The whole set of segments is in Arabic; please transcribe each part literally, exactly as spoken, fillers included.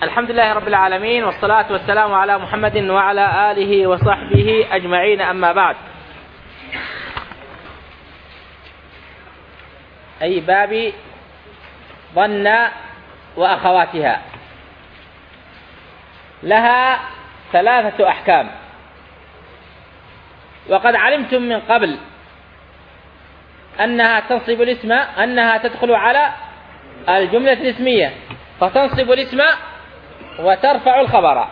الحمد لله رب العالمين، والصلاة والسلام على محمد وعلى آله وصحبه أجمعين، أما بعد. أي باب ظن وأخواتها، لها ثلاثة أحكام. وقد علمتم من قبل أنها تنصب الاسم، أنها تدخل على الجملة الاسمية فتنصب الاسم وترفع الخبر.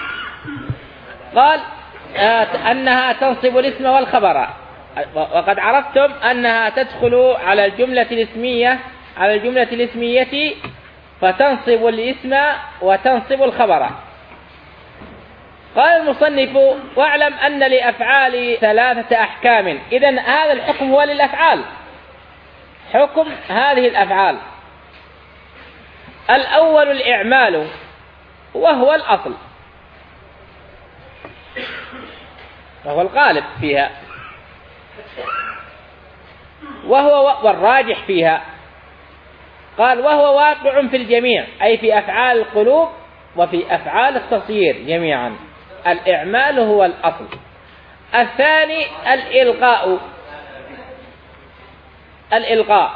قال أنها تنصب الاسم والخبر، وقد عرفتم أنها تدخل على الجملة الاسمية على الجملة الاسمية فتنصب الاسم وتنصب الخبر. قال المصنف: واعلم أن لأفعال ثلاثة أحكام. إذن هذا الحكم هو للأفعال، حكم هذه الأفعال. الأول الإعمال، وهو الأصل، وهو الغالب فيها، وهو والراجح فيها. قال: وهو واقع في الجميع، أي في أفعال القلوب وفي أفعال التصيير جميعا. الإعمال هو الأصل. الثاني الإلغاء، الإلغاء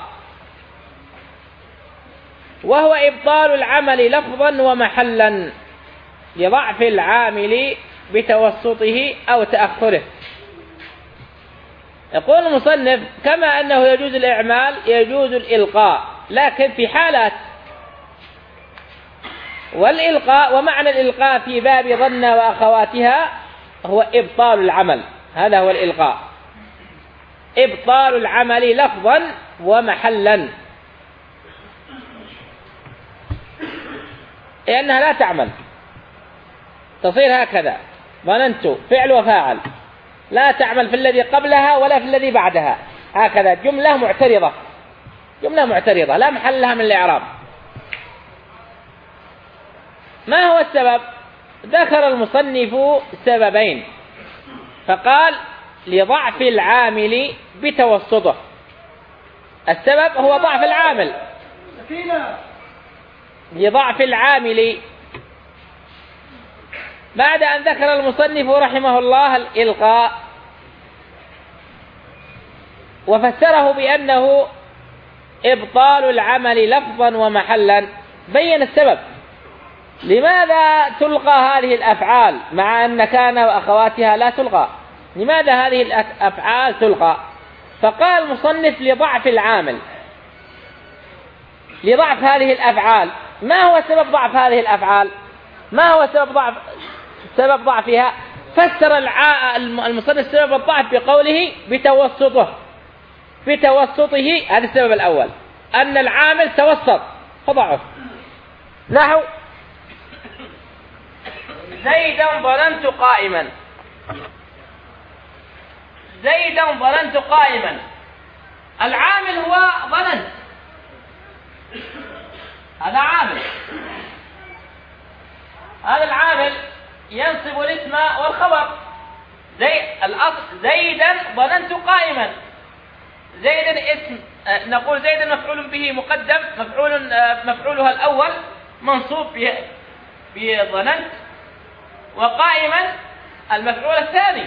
وهو إبطال العمل لفظا ومحلا لضعف العامل بتوسطه أو تأخره. يقول المصنف: كما أنه يجوز الإعمال يجوز الإلغاء، لكن في حالات. والإلغاء، ومعنى الإلغاء في باب ظن وأخواتها هو إبطال العمل. هذا هو الإلغاء، إبطال العمل لفظا ومحلا، لأنها لا تعمل، تصير هكذا: ظننت فعل وفاعل، لا تعمل في الذي قبلها ولا في الذي بعدها، هكذا جملة معترضة، جملة معترضة لا محل لها من الإعراب. ما هو السبب؟ ذكر المصنف سببين، فقال: لضعف العامل بتوسطه. السبب هو ضعف العامل، لضعف العامل. بعد أن ذكر المصنف رحمه الله الإلغاء وفسره بأنه إبطال العمل لفظا ومحلا، بين السبب لماذا تلغى هذه الأفعال مع أن كان وأخواتها لا تلغى. لماذا هذه الأفعال تلغى؟ فقال المصنف: لضعف العامل، لضعف هذه الأفعال. ما هو سبب ضعف هذه الأفعال؟ ما هو سبب ضعف سبب ضعفها؟ فسر المصنف سبب الضعف بقوله: بتوسطه، بتوسطه. هذا السبب الأول، أن العامل توسط فضعف. نحو: زيدا ظننت قائما، زيدا ظننت قائما. العامل هو ظننت، هذا عامل، هذا العامل ينصب الاسم والخبر. زي الأصل: زيدا ظننت قائما. زيدا اسم، نقول زيدا مفعول به مقدم، مفعول مفعولها الأول منصوب بظننت، وقائما المفعول الثاني.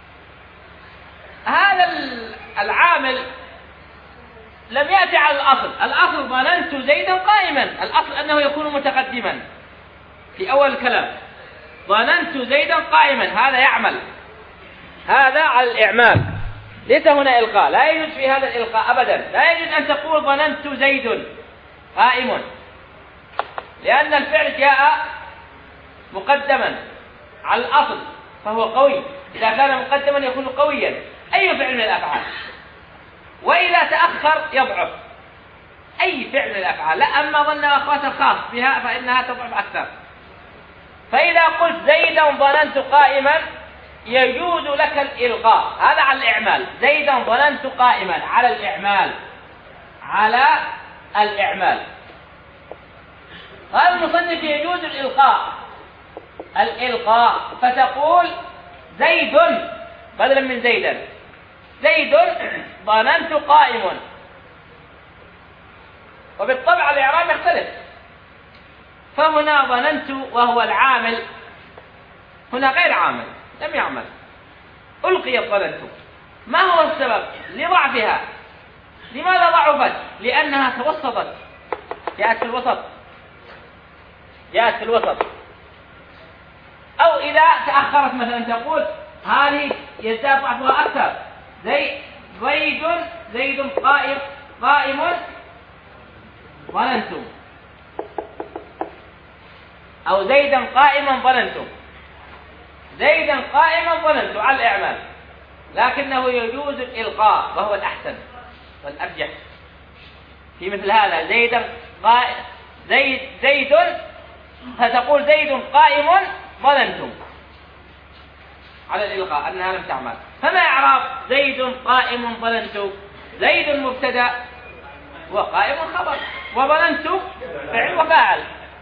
هذا العامل لم يأتي على الأصل. الأصل ظننت زيدا قائما، الأصل أنه يكون متقدما في أول الكلام. ظننت زيدا قائما، هذا يعمل، هذا على الإعمال، ليس هنا إلقاء. لا يجوز في هذا الإلقاء أبدا. لا يجوز أن تقول ظننت زيد قائم، لأن الفعل جاء مقدما على الأصل فهو قوي. إذا كان مقدما يكون قويا أي فعل من الأفعال، وإذا تأخر يضعف أي فعل من الأفعال. لا، أما ظن وأخوات الخاص بها فإنها تضعف أكثر. فإذا قلت زيدا ظننت قائما يجوز لك الإلغاء، هذا على الإعمال. زيدا ظننت قائما على الإعمال، على الإعمال. قال المصنف: يجوز الإلغاء، الإلغاء فتقول زيد بدلا من زيدا، زيد ظننت قائم. وبالطبع الإعراب يختلف، فهنا ظننت وهو العامل هنا غير عامل لم يعمل، ألقيت ظننت. ما هو السبب؟ لضعفها. لماذا ضعفت؟ لأنها توسطت، جاءت في الوسط، جاءت في الوسط. أو إذا تأخرت مثلا تقول هذه يزداد ضعفها أكثر، زي زيد زيد قائم قائم ظننتم، أو زيدا قائما ظننتم، زيدا قائما ظننتم على الإعمال، لكنه يجوز الإلقاء وهو الأحسن والأرجح في مثل هذا. زيدا قائم زيد زيد فتقول زيد قائم ظننتم على الإلقاء أنها لم تعمل. فما إعراب زيد قائم ظننتم؟ زيد مبتدأ وقائم خبر، وظننتم فعل وفاعل،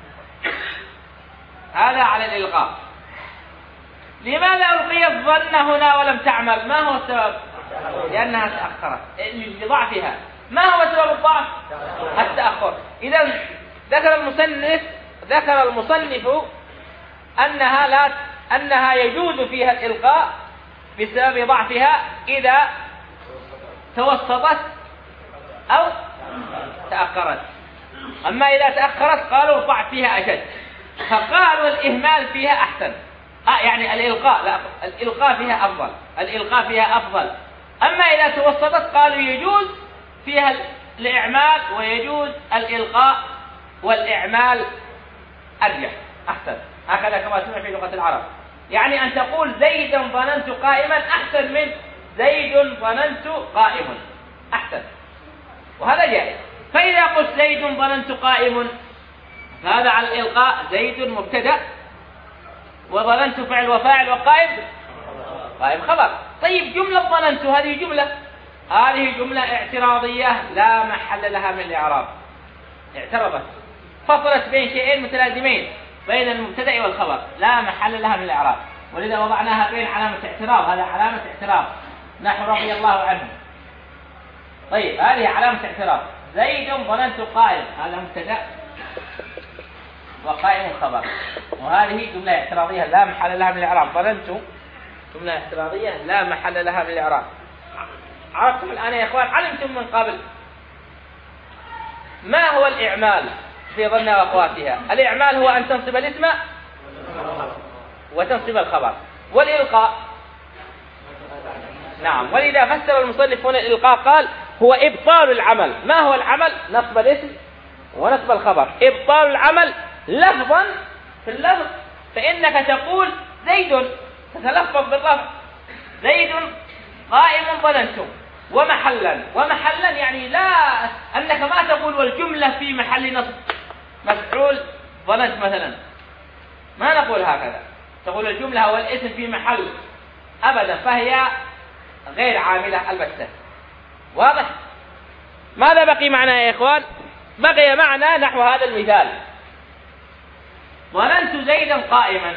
هذا على الإلقاء. لماذا ألقي الظن هنا ولم تعمل؟ ما هو السبب؟ لأنها تأخرت لضعفها. ما هو سبب الضعف؟ التأخر. إذا ذكر المصنف ذكر المصنف أنها لا أنها يجوز فيها الإلقاء بسبب ضعفها إذا توسطت أو تأخرت. أما إذا تأخرت قالوا الضعف فيها أشد، فقالوا الإهمال فيها أحسن. آه يعني الإلقاء لا الإلقاء فيها أفضل، الإلقاء فيها أفضل. أما إذا توسطت قالوا يجوز فيها الإعمال ويجوز الإلقاء، والإعمال أرجح أحسن، هكذا كما سمع في لغة العرب. يعني أن تقول زيدا ظننت قائما أحسن من زيد ظننت قائم، أحسن، وهذا جائز. فإذا قلت زيد ظننت قائم فهذا على الإلقاء، زيد مبتدأ وظننت فعل وفاعل وقائم قائم خبر. طيب جملة ظننت هذه جملة هذه جملة اعتراضية لا محل لها من الإعراب، اعترضت فصلت بين شيئين متلازمين بين المبتدأ والخبر لا محل لها من الإعراب، ولذا وضعناها بين علامة اعتراض، هذا علامة اعتراض نحو رضي الله عنه. طيب هذه علامة اعتراض. زيد ظننت قائم هذا مبتدأ وقائم خبر، وهذه جملة اعتراضية لا محل لها من الإعراب. ظننت جملة اعتراضية لا محل لها من الإعراب. عرفتم الآن يا إخوان؟ علمتم من قبل ما هو الإعمال في ظن وأخواتها. الإعمال هو أن تنصب الاسم وتنصب الخبر، والإلقاء نعم. ولذا فسر المصنف هنا الإلقاء قال هو إبطال العمل. ما هو العمل؟ نصب الاسم ونصب الخبر. إبطال العمل لفظا في اللفظ، فإنك تقول زيد تتلفظ باللفظ زيد قائم ظننتم، ومحلا ومحلا يعني لا أنك ما تقول والجملة في محل نصب مفعول ظننت مثلا، ما نقول هكذا، تقول الجملة والاسم في محل أبدا، فهي غير عاملة البتة. واضح؟ ماذا بقي معنا يا إخوان؟ بقي معنا نحو هذا المثال: ظننت زيدا قائما.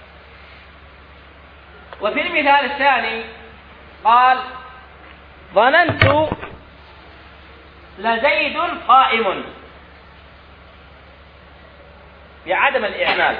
وفي المثال الثاني قال ظننت لزيد قائم بعدم الإعمال.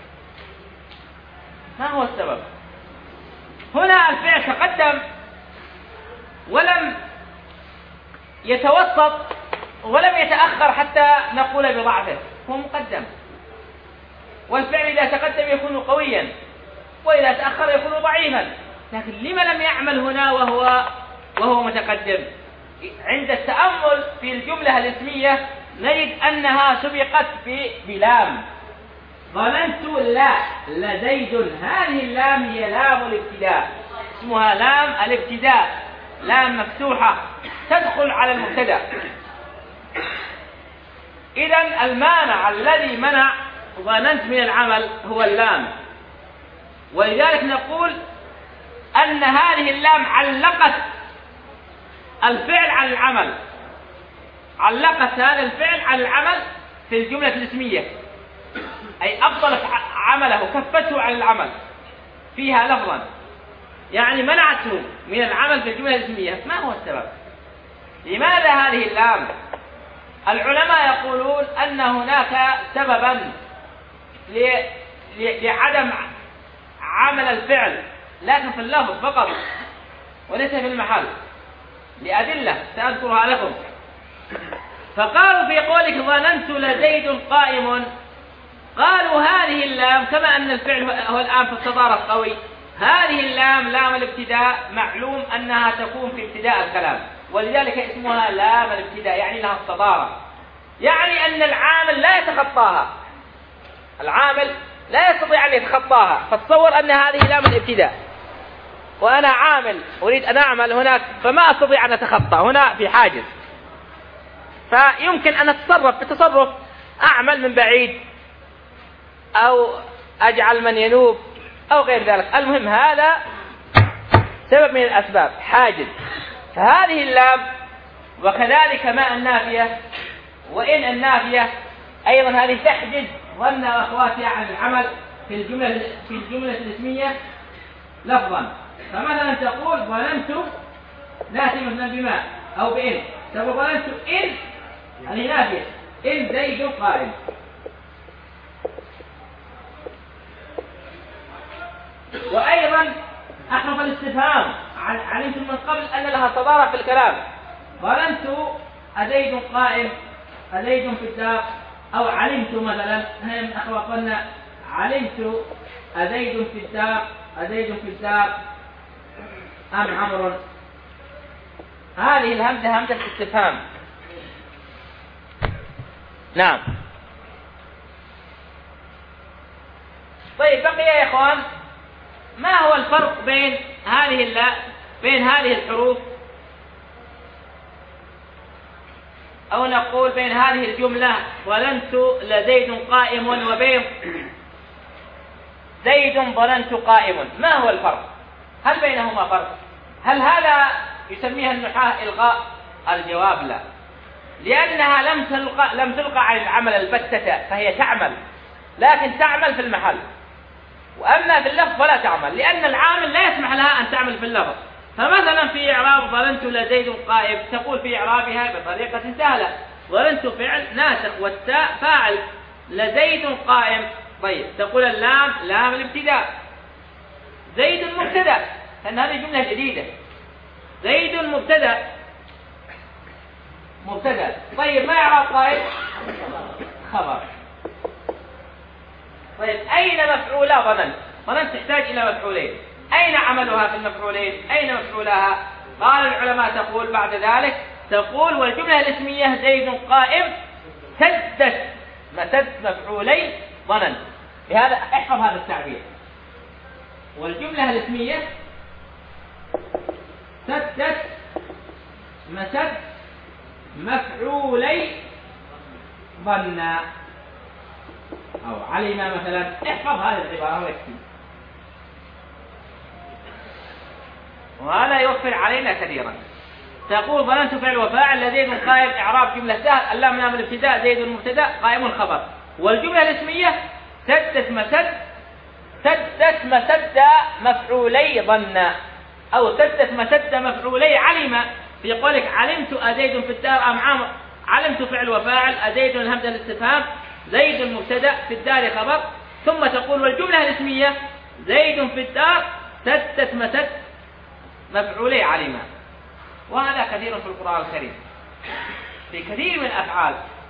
ما هو السبب؟ هنا الفعل تقدم ولم يتوسط ولم يتأخر حتى نقول بضعفه، هو مقدم، والفعل إذا تقدم يكون قويا وإذا تأخر يكون ضعيفا، لكن لما لم يعمل هنا وهو وهو متقدم؟ عند التأمل في الجملة الاسمية نجد أنها سبقت بلام. ظننت لا لزيد، هذه اللام هي لام الابتداء، اسمها لام الابتداء، لام مفتوحة تدخل على المبتدأ. إذن المانع الذي منع ظننت من العمل هو اللام، ولذلك نقول أن هذه اللام علقت الفعل على العمل، علقت هذا الفعل على العمل في الجملة الاسمية، أي أبطلت عمله، كفته على العمل فيها لفظا، يعني منعته من العمل في الجملة الاسمية. ما هو السبب؟ لماذا هذه اللام؟ العلماء يقولون أن هناك سببا لعدم عمل الفعل لكن في اللفظ فقط وليس في المحل لأدلة سأذكرها لكم. فقالوا في قولك ظننت لزيد قائم، قالوا هذه اللام كما أن الفعل هو الآن في التضارب قوي، هذه اللام لام الابتداء معلوم أنها تكون في ابتداء الكلام، ولذلك اسمها لام الابتداء، يعني لها التضارب، يعني أن العامل لا يتخطاها، العامل لا يستطيع أن يتخطاها. فتصور أن هذه لام الابتداء وأنا عامل أريد أن أعمل هناك فما أستطيع أن أتخطى، هنا في حاجز، فيمكن أن أتصرف بتصرف أعمل من بعيد أو أجعل من ينوب أو غير ذلك، المهم هذا سبب من الأسباب حاجز. فهذه اللام وكذلك ما النافية وإن النافية أيضا هذه تحجز ظن أخواتها عن العمل في الجملة في الجملة الاسمية لفظا. فمثلا تقول ظننت ناتي مثلا بما أو بإن، تقول ظننت إن هذه نافية إن زيد قائم. وأيضا أحرف الاستفهام علمت من قبل أن لها تضارب في الكلام، ظننت أزيد قائم أزيد في الدار، أو علمت مثلا هم أحرف قلنا علمت أزيد في الدار أزيد في الدار أم عمرو. هذه الهمزة همزة استفهام. نعم. طيب بقي يا إخوان ما هو الفرق بين هذه اللا بين هذه الحروف، أو نقول بين هذه الجملة ظننت لزيد قائم وبين زيد ظننت قائم، ما هو الفرق؟ هل بينهما فرق؟ هل هذا يسميها النحاة إلغاء؟ الجواب لا، لأنها لم تلقى لم تلقى عن العمل البتة، فهي تعمل لكن تعمل في المحل، وأما في اللفظ فلا تعمل، لأن العامل لا يسمح لها أن تعمل في اللفظ. فمثلا في إعراب ظننت لزيد قائم تقول في إعرابها بطريقة سهلة، ظننت فعل ناسخ والتاء فاعل لزيد قائم. طيب تقول اللام لام الابتداء، زيد مبتدأ، لأن هذه جملة جديدة، زيد مبتدأ مبتدأ. طيب ما إعراب قائم؟ خبر. طيب أين مفعولها ظننت؟ ظننت تحتاج إلى مفعولين، أين عملها في المفعولين؟ أين مفعولها؟ قال العلماء تقول بعد ذلك تقول والجملة الاسمية زيد قائم سدت مسد مفعولي ظننت. بهذا احفظ هذا التعبير، والجملة الاسمية سدت مسد مفعولي ظن أو علم مثلا، احفظ هذه العبارة ويكفي، وهذا يوفر علينا كثيرا. تقول ظننت فعل وفاعل لزيد قائم، إعراب جملة سهل، اللام لام الابتداء زيد المبتدأ قائم خبر. والجملة الاسمية سدت مسد سدت مسد مفعولي ظن، أو سدت مسد مفعولي علم. في قولك علمت أزيد في الدار أم عمرو، علمت فعل وفاعل أزيد الهمزة الاستفهام زيد المبتدأ في الدار خبر، ثم تقول والجملة الاسمية زيد في الدار سدت مسد مفعولي علم. وهذا كثير في القرآن الكريم في كثير من الأفعال.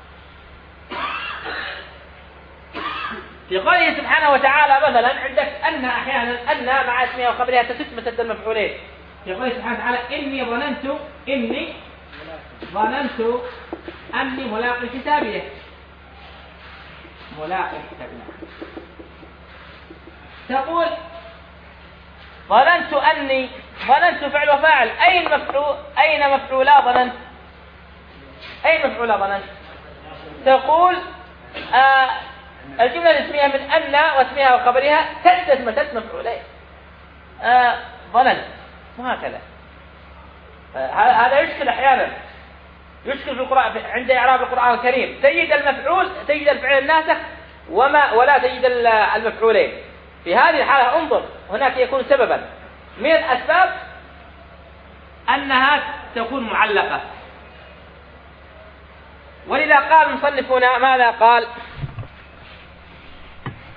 في قوله سبحانه وتعالى مثلا عندك أن أحيانا أن مع اسمها وخبرها تسد مسد المفعولين. في قوله سبحانه وتعالى إني ظننت إني ظننت أني ملاق حسابيه، ملاق حسابيه. تقول ظننت أني ظننت فعل وفاعل، أين مفعول أين مفعولا ظننت؟ أين مفعولا ظننت؟ تقول آه الجملة الاسمية من أن واسمها وخبرها سدت مسد مفعولين آه ظننت، وهكذا. هذا يشكل أحيانا، يشكل في القرآن عند إعراب القرآن الكريم، تجد المفعول تجد الفعل الناسخ وما ولا تجد المفعولين. في هذه الحالة انظر هناك يكون سببا من الأسباب أنها تكون معلقة. ولذا قال المصنف هنا ماذا قال؟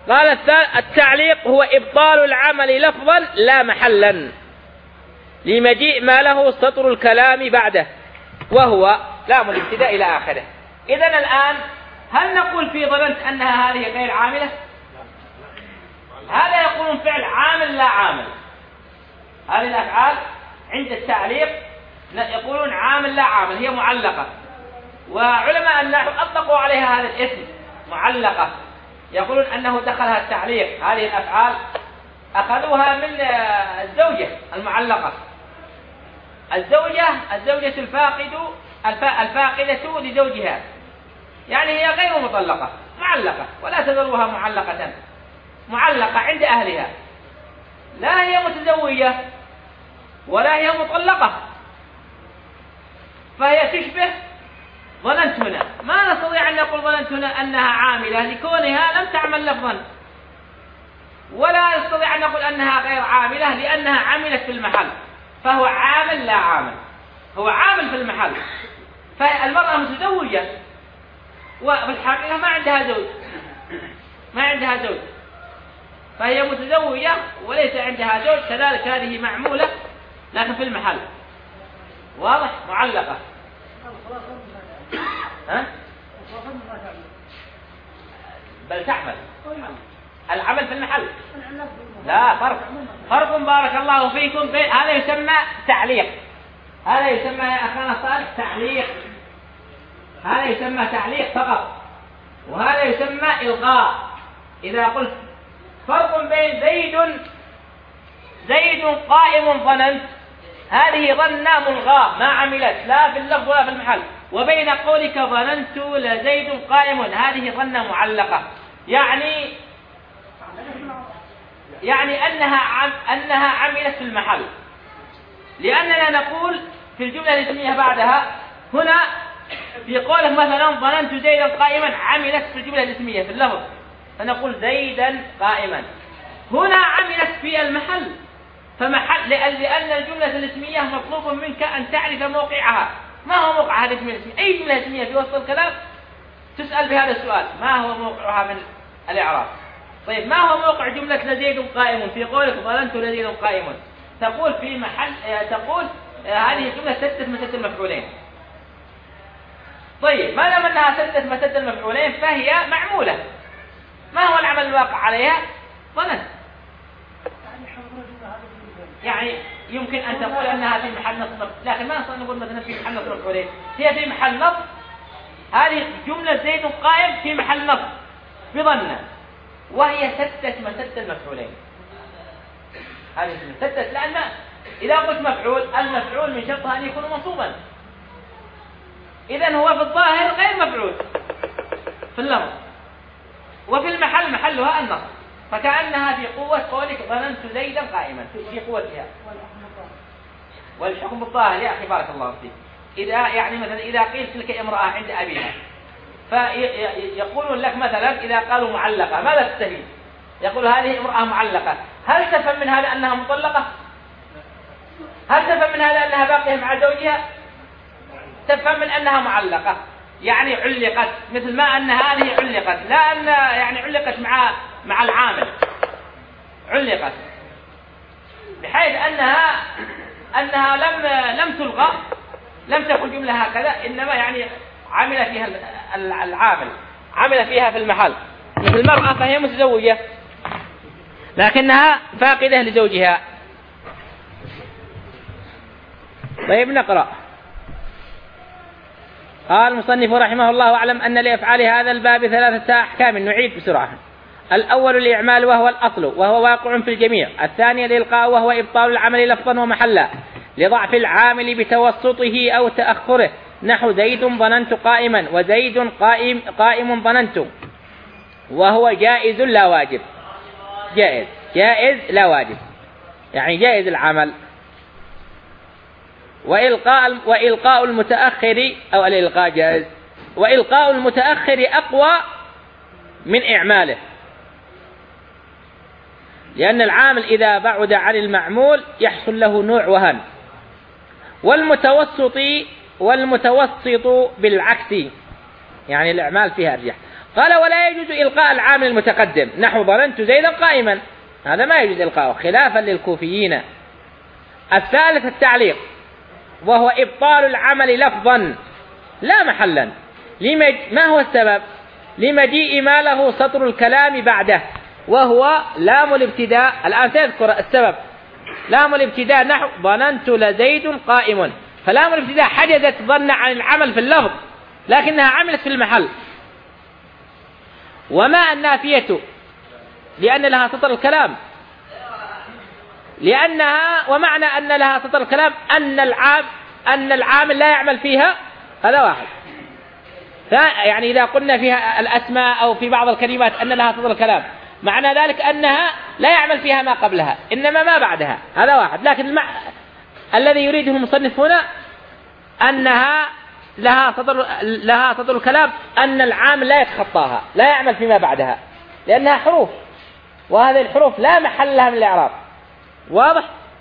قال التعليق هو إبطال العمل لفظا لا محلا لمجيء ما له سطر الكلام بعده وهو لام الابتداء إلى آخره. إذن الآن هل نقول في ظننت أنها هذه غير عاملة؟ هذا يقولون فعل عامل لا عامل. هذه الأفعال عند التعليق يقولون عامل لا عامل، هي معلقة. وعلماء النحو أطلقوا عليها هذا الاسم معلقة، يقولون أنه دخلها التعليق. هذه الأفعال أخذوها من الزوجة المعلقة. الزوجة الزوجة الفاقد الفاقدة لزوجها، يعني هي غير مطلقة، معلقة، ولا تذروها معلقة، معلقة عند أهلها، لا هي متزوجة ولا هي مطلقة، فهي تشبه ظننت هنا. ما نستطيع أن نقول ظننت هنا أنها عاملة لكونها لم تعمل لفظا، ولا نستطيع أن نقول أنها غير عاملة لأنها عملت في المحل، فهو عامل لا عامل، هو عامل في المحل. فالمرأة متزوجة والحقيقة ما عندها زوج، ما عندها زوج، فهي متزوجة وليس عندها زوج، كذلك هذه معمولة لكن في المحل، واضح، معلقة. ها؟ بل تعمل العمل في المحل، لا فرق فرق بارك الله فيكم بين هذا يسمى تعليق، هذا يسمى يا أخانا صالح تعليق، هذا يسمى تعليق فقط، وهذا يسمى إلغاء. إذا قلت فرق بين زيد زيد قائم ظننت، هذه ظنة ملغاة ما عملت لا في اللفظ ولا في المحل، وبين قولك ظننت لزيد قائم، هذه ظنة معلقة، يعني يعني أنها عم أنها عملت في المحل، لأننا نقول في الجملة الاسمية بعدها هنا في قولك مثلا ظننت زيدا قائما، عملت في الجملة الاسمية في اللفظ، فنقول زيدا قائما. هنا عملت في المحل، فمحل لأن الجملة الاسمية مطلوب منك أن تعرف موقعها. ما هو موقع هذه الجملة الاسمية؟ أي جملة اسمية في وسط الكلام تسأل بهذا السؤال، ما هو موقعها من الإعراب؟ طيب ما هو موقع جملة لزيد قائم في قولك ظننت لزيد قائم؟ تقول في محل تقول هذه الجملة سدت مسد المفعولين. طيب ما دام أنها سدت مسد المفعولين فهي معمولة. ما هو العمل الواقع عليها؟ ظننت. يعني يمكن أن تقول أنها في محل نصب، لكن ما نستطيع نقول مثلا في محل نصب مفعولين، هي في محل نصب. هذه جملة زيد قائم في محل نصب بظنة، وهي سدت مسد المفعولين. هذه سدت، لأن إذا قلت مفعول المفعول من شرطها أن يكون منصوبا، إذن هو في الظاهر غير مفعول في اللفظ، وفي المحل محلها النصب، فكأنها في قوة قولك ظننت زيدا قائما، في قوتها. والحكم بالظاهر يا أخي بارك الله فيك، إذا يعني مثلا إذا قيل تلك امرأة عند أبيها، فيقولون لك مثلا إذا قالوا معلقة ماذا تستفيد؟ يقول هذه امرأة معلقة، هل تفهم من هذا أنها مطلقة؟ هل تفهم من هذا أنها باقية مع زوجها؟ تفهم من أنها معلقة، يعني علقت، مثل ما أن هذه علقت، لا أن يعني علقت مع مع العامل، علقت بحيث أنها أنها لم لم تلغى، لم تكن جملة هكذا، إنما يعني عمل فيها العامل، عمل فيها في المحل. مثل المرأة فهي متزوجة لكنها فاقدة لزوجها. طيب نقرأ. قال المصنف رحمه الله أعلم أن لأفعال هذا الباب ثلاثة أحكام، نعيد بسرعة. الأول الإعمال وهو الأصل وهو واقع في الجميع. الثاني الإلقاء وهو إبطال العمل لفظا ومحلا لضعف العامل بتوسطه أو تأخره، نحو زيد ظننت قائما وزيد قائم قائم ظننت، وهو جائز لا واجب. جائز جائز لا واجب، يعني جائز العمل. وإلقاء وإلقاء المتأخر أو الإلقاء جائز، وإلقاء المتأخر أقوى من إعماله، لأن العامل إذا بعد عن المعمول يحصل له نوع وهن. والمتوسط والمتوسط بالعكس، يعني الإعمال فيها أرجح. قال ولا يجوز إلقاء العامل المتقدم نحو ظننت زيدا قائما، هذا ما يجوز إلقاؤه خلافا للكوفيين. الثالث التعليق، وهو إبطال العمل لفظا لا محلا. لمج... ما هو السبب؟ لمجيء ما له سطر الكلام بعده، وهو لام الابتداء. الآن تذكر السبب، لام الابتداء نحو ظننت لزيد قائم، فلام الابتداء حجزت ظن عن العمل في اللفظ لكنها عملت في المحل. وما النافية لأن لها سطر الكلام، لأنها ومعنى أن لها سطر الكلام أن العام أن العامل لا يعمل فيها، هذا واحد. يعني إذا قلنا فيها الأسماء أو في بعض الكلمات أن لها سطر الكلام، معنى ذلك أنها لا يعمل فيها ما قبلها إنما ما بعدها، هذا واحد. لكن المع... الذي يريده المصنف هنا أنها لها سطر لها سطر الكلام أن العامل لا يتخطاها، لا يعمل فيما بعدها، لأنها حروف، وهذه الحروف لا محل لها من الإعراب. واضح؟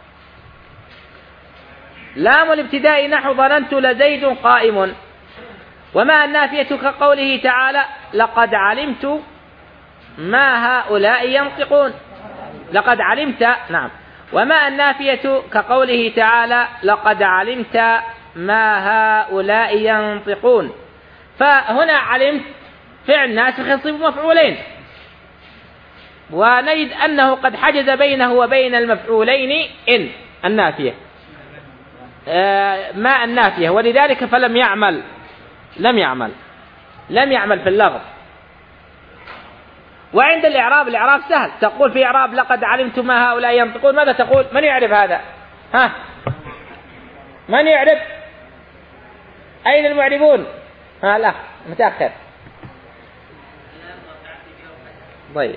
لام الابتداء نحو ظننت لزيد قائم. وما النافية كقوله تعالى لقد علمت ما هؤلاء ينطقون، لقد علمت. نعم. وما النافية كقوله تعالى لقد علمت ما هؤلاء ينطقون. فهنا علمت فعل ناسخ يصيب مفعولين، ونجد أنه قد حجز بينه وبين المفعولين إن النافية آه ما النافية، ولذلك فلم يعمل لم يعمل لم يعمل في اللفظ. وعند الإعراب، الإعراب سهل، تقول في إعراب لقد علمت ما هؤلاء ينطقون، ماذا تقول؟ من يعرف هذا؟ ها، من يعرف؟ أين المعربون؟ ها الأخ متأخر. طيب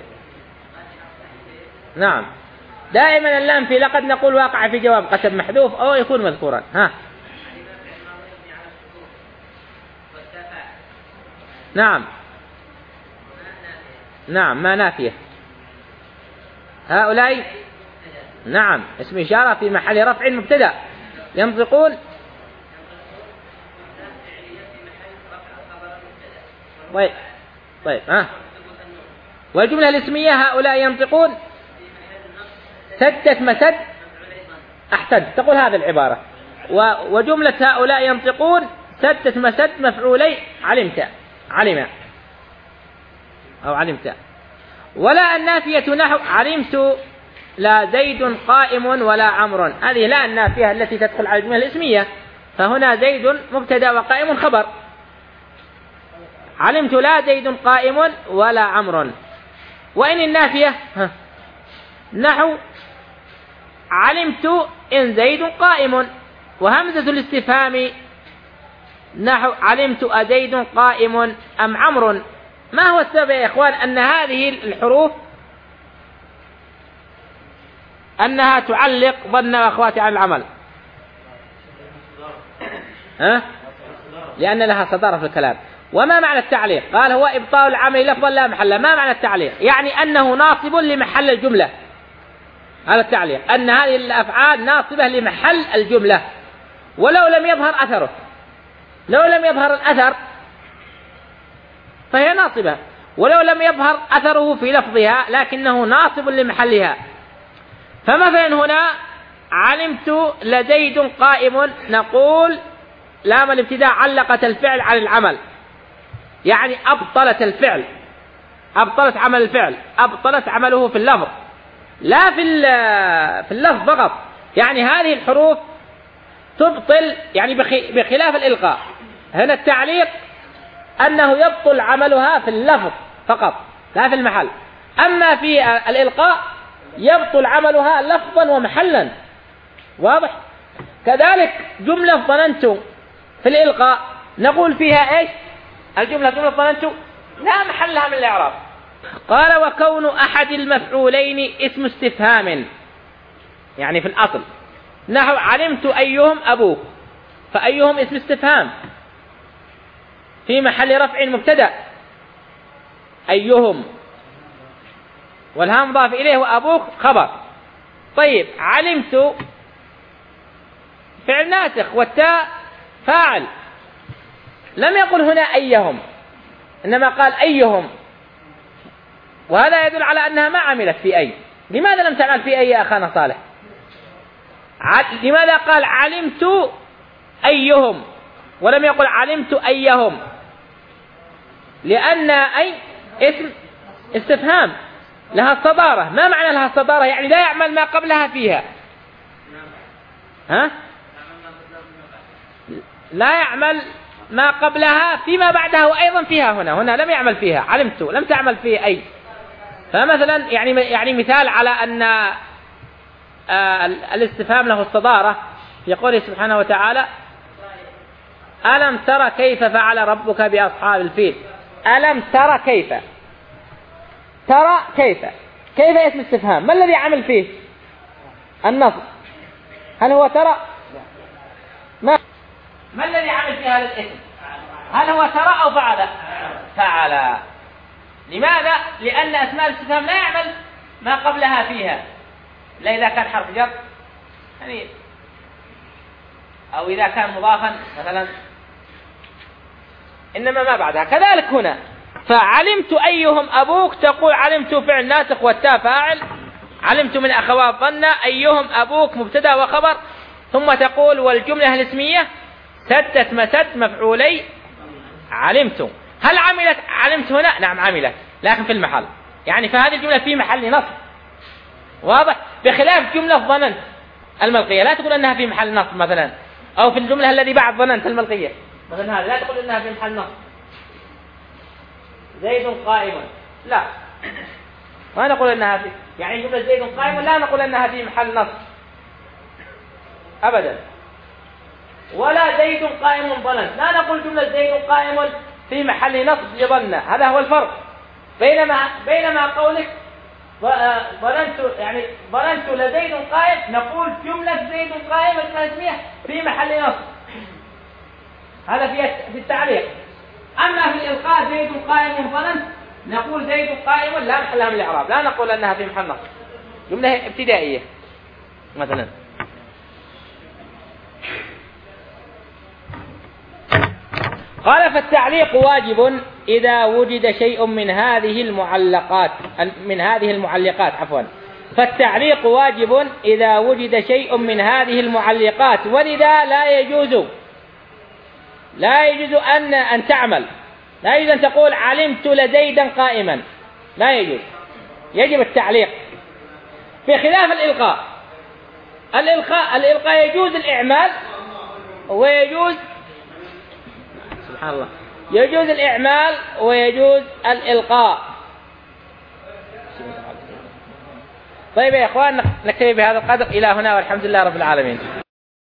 نعم، دائما اللام في لقد نقول واقع في جواب قسم محذوف أو يكون مذكورا. ها نعم نعم ما نافية. هؤلاء نعم اسم إشارة في محل رفع مبتدأ. ينطقون طيب طيب ها. والجملة الاسمية هؤلاء ينطقون سدت مسد أحسن، تقول هذه العبارة. وجملة هؤلاء ينطقون سدت مسد مفعولي علمت علم أو علمت. ولا النافية نحو علمت لا زيد قائم ولا عمرو، هذه لا النافية التي تدخل على الجملة الاسمية، فهنا زيد مبتدأ وقائم خبر. علمت لا زيد قائم ولا عمرو. وإن النافية نحو علمت إن زيد قائم، وهمزة الاستفهام نحو علمت أزيد قائم أم عمرو. ما هو السبب يا إخوان أن هذه الحروف أنها تعلق ظن أخواتي عن العمل؟ ها؟ لأن لها صدارة في الكلام. وما معنى التعليق؟ قال هو إبطال العمل لفظا لا محل. ما معنى التعليق؟ يعني أنه ناصب لمحل الجملة. هذا التعليق، أن هذه الأفعال ناصبة لمحل الجملة ولو لم يظهر أثره. لو لم يظهر الأثر فهي ناصبة، ولو لم يظهر أثره في لفظها لكنه ناصب لمحلها. فمثلا هنا علمت لزيد قائم، نقول لام الابتداء علقت الفعل على العمل، يعني أبطلت الفعل، أبطلت عمل الفعل، أبطلت عمله في اللفظ لا في في اللفظ فقط. يعني هذه الحروف تبطل يعني بخلاف الإلقاء. هنا التعليق أنه يبطل عملها في اللفظ فقط لا في المحل، أما في الإلقاء يبطل عملها لفظا ومحلا. واضح؟ كذلك جملة ظننت في الإلقاء نقول فيها إيش؟ الجملة جملة ظننت لا محل لها من الإعراب. قال وكون أحد المفعولين اسم استفهام، يعني في الأصل نحو علمت أيهم أبوك، فأيهم اسم استفهام في محل رفع مبتدأ أيهم، والهام مضاف إليه وأبوك خبر. طيب علمت فعل ناسخ والتاء فاعل، لم يقل هنا أيهم، إنما قال أيهم، وهذا يدل على أنها ما عملت في أي. لماذا لم تعمل في أي يا أخانا صالح؟ لماذا قال علمت أيهم ولم يقل علمت أيهم؟ لأن أي اسم استفهام لها الصدارة. ما معنى لها الصدارة؟ يعني لا يعمل ما قبلها فيها. ها؟ لا يعمل ما قبلها فيما بعدها وأيضا فيها. هنا هنا لم يعمل فيها، علمت لم تعمل فيه أي. فمثلا يعني يعني مثال على أن آه الاستفهام له الصدارة في قوله سبحانه وتعالى ألم ترى كيف فعل ربك بأصحاب الفيل. ألم ترى كيف، ترى كيف، كيف اسم استفهام، ما الذي عمل فيه النصب؟ هل هو ترى؟ ما ما الذي عمل في هذا الاسم؟ هل هو ترى أو فعل؟ فعل. لماذا؟ لأن أسماء الاستفهام لا يعمل ما قبلها فيها، لا إذا كان حرف جر يعني أو إذا كان مضافا مثلا، إنما ما بعدها. كذلك هنا فعلمت أيهم أبوك، تقول علمت فعل ناسخ والتاء فاعل، علمت من أخوات ظن، أيهم أبوك مبتدأ وخبر، ثم تقول والجملة الاسمية سدت مسد مفعولي علمت. هل عملت علمت هنا؟ نعم عملت، لكن في المحل، يعني فهذه الجملة في محل نصب واضح، بخلاف جملة ظننت الملقية لا تقول أنها في محل نصب مثلا، أو في الجملة الذي بعد ظننت الملقية مثلا هذا لا تقول أنها في محل نصب. زيد قائم لا، ما نقول أنها في، يعني جملة زيد قائم لا نقول أنها في محل نصب أبدا. ولا زيد قائم ظننت لا نقول جملة زيد قائم في محل نصب لظن. هذا هو الفرق. بينما بينما قولك ظننت يعني ظننت لزيد قائم نقول جملة زيد قائم الاسمية في محل نصب، هذا في التعليق. أما في الإلقاء زيد قائم ظننت نقول زيد قائم لا محل لها من الإعراب، لا نقول أنها في محل نصب، جملة ابتدائية مثلا. قال فالتعليق واجب إذا وجد شيء من هذه المعلقات من هذه المعلقات عفوا فالتعليق واجب إذا وجد شيء من هذه المعلقات، ولذا لا يجوز لا يجوز أن أن تعمل، لا يجوز أن تقول علمت لزيدا قائما، لا يجوز، يجب التعليق. بخلاف الإلقاء، الإلقاء الإلقاء يجوز الإعمال ويجوز سبحان الله يجوز الإعمال ويجوز الإلقاء. طيب يا إخوان نكتفي بهذا القدر إلى هنا، والحمد لله رب العالمين.